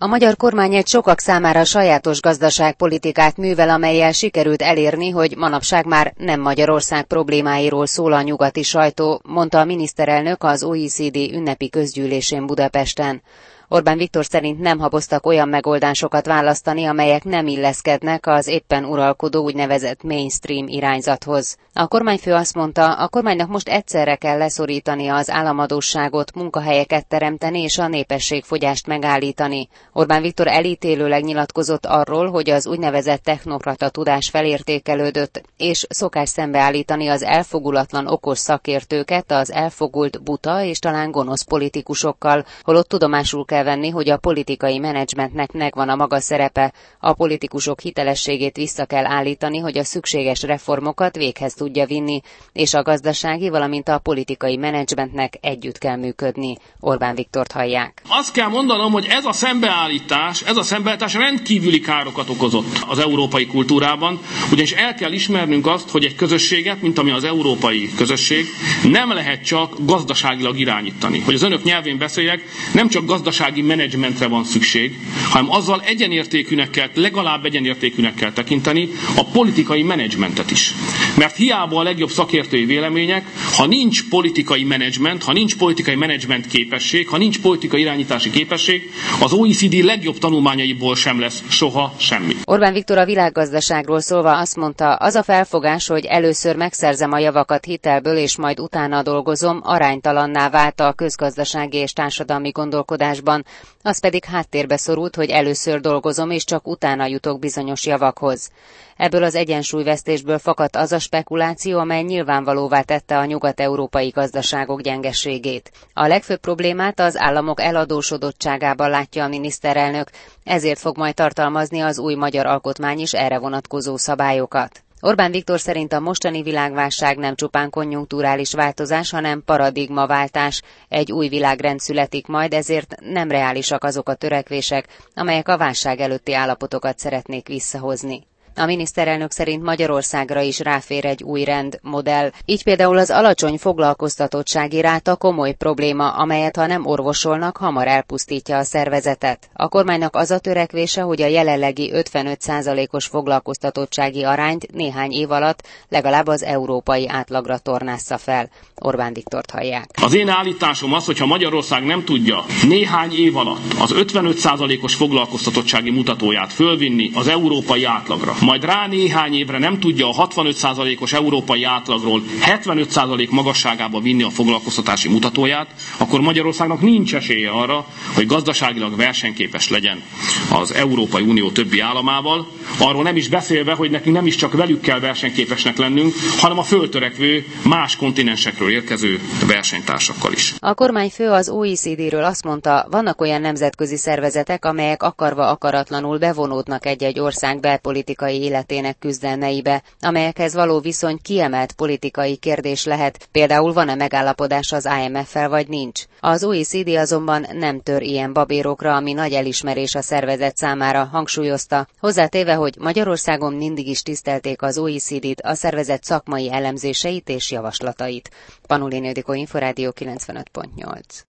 A magyar kormány egy sokak számára sajátos gazdaságpolitikát művel, amellyel sikerült elérni, hogy manapság már nem Magyarország problémáiról szól a nyugati sajtó, mondta a miniszterelnök az OECD ünnepi közgyűlésén Budapesten. Orbán Viktor szerint nem haboztak olyan megoldásokat választani, amelyek nem illeszkednek az éppen uralkodó úgynevezett mainstream irányzathoz. A kormányfő azt mondta, a kormánynak most egyszerre kell leszorítani az államadósságot, munkahelyeket teremteni és a népességfogyást megállítani. Orbán Viktor elítélőleg nyilatkozott arról, hogy az úgynevezett technokrata tudás felértékelődött, és szokás szembeállítani az elfogulatlan okos szakértőket az elfogult buta és talán gonosz politikusokkal, holott tudomásul kell venni, hogy a politikai menedzsmentnek megvan a maga szerepe, a politikusok hitelességét vissza kell állítani, hogy a szükséges reformokat véghez tudja vinni, és a gazdasági, valamint a politikai menedzsmentnek együtt kell működni. Orbán Viktort hallják. Azt kell mondanom, hogy ez a szembeállítás rendkívüli károkat okozott az európai kultúrában, ugyanis el kell ismernünk azt, hogy egy közösséget, mint ami az európai közösség, nem lehet csak gazdaságilag irányítani. Hogy az önök nyelvén beszéljek, nem csak gazdasági menedzsmentre van szükség, hanem azzal legalább egyenértékűnek kell tekinteni a politikai menedzsmentet is. Mert hiába a legjobb szakértői vélemények, ha nincs politikai menedzsment, ha nincs politikai menedzsment képesség, ha nincs politikai irányítási képesség, az OECD legjobb tanulmányaiból sem lesz soha semmi. Orbán Viktor a világgazdaságról szólva azt mondta, az a felfogás, hogy először megszerzem a javakat hitelből, és majd utána dolgozom, aránytalanná vált a közgazdasági és társadalmi gondolkodásban, az pedig háttérbe szorult, hogy először dolgozom, és csak utána jutok bizonyos javakhoz. Ebből az egyensúlyvesztésből fakadt az a spekuláció, amely nyilvánvalóvá tette a nyugat-európai gazdaságok gyengeségét. A legfőbb problémát az államok eladósodottságában látja a miniszterelnök, ezért fog majd tartalmazni az új magyar alkotmány is erre vonatkozó szabályokat. Orbán Viktor szerint a mostani világválság nem csupán konjunkturális változás, hanem paradigmaváltás. Egy új világrend születik majd, ezért nem reálisak azok a törekvések, amelyek a válság előtti állapotokat szeretnék visszahozni. A miniszterelnök szerint Magyarországra is ráfér egy új rendmodell, így például az alacsony foglalkoztatottsági ráta komoly probléma, amelyet ha nem orvosolnak, hamar elpusztítja a szervezetet. A kormánynak az a törekvése, hogy a jelenlegi 55%-os foglalkoztatottsági arányt néhány év alatt legalább az európai átlagra tornázza fel. Orbán Viktort hallják. Az én állításom az, hogyha Magyarország nem tudja néhány év alatt az 55%-os foglalkoztatottsági mutatóját fölvinni az európai átlagra, majd rá néhány évre nem tudja a 65%-os európai átlagról 75% magasságába vinni a foglalkoztatási mutatóját, akkor Magyarországnak nincs esélye arra, hogy gazdaságilag versenyképes legyen az Európai Unió többi államával, arról nem is beszélve, hogy nekünk nem is csak velük kell versenyképesnek lennünk, hanem a föltörekvő más kontinensekről érkező versenytársakkal is. A kormányfő az OECD-ről azt mondta, vannak olyan nemzetközi szervezetek, amelyek akarva akaratlanul bevonódnak egy-egy ország belpolitikai életének küzdelmeibe, amelyekhez való viszony kiemelt politikai kérdés lehet, például van-e megállapodás az IMF-fel vagy nincs. Az OECD azonban nem tör ilyen babérokra, ami nagy elismerés a szervezet számára, hangsúlyozta, hozzátéve, hogy Magyarországon mindig is tisztelték az OECD-t, a szervezet szakmai elemzéseit és javaslatait. Panulin Ildikó, Inforádió 95.8.